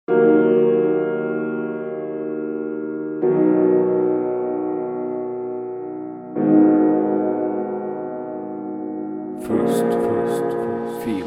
First, feel.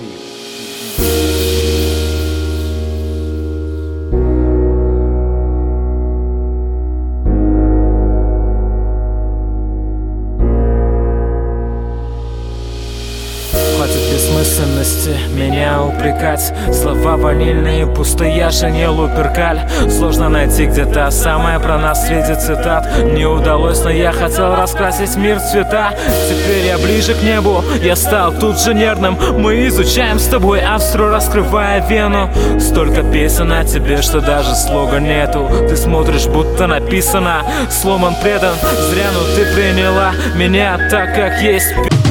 Хватит бессмысленности меня упрекать. Слова ванильные, пустые, я же не Луперкаль. Сложно найти где-то самое про нас среди цитат. Не удалось, но я хотел раскрасить мир в цвета. Теперь я ближе к небу, я стал тут же нервным. Мы изучаем с тобой Австру, раскрывая вену. Столько песен о тебе, что даже слога нету. Ты смотришь, будто написано, сломан, предан. Зря, но ты приняла меня так, как есть.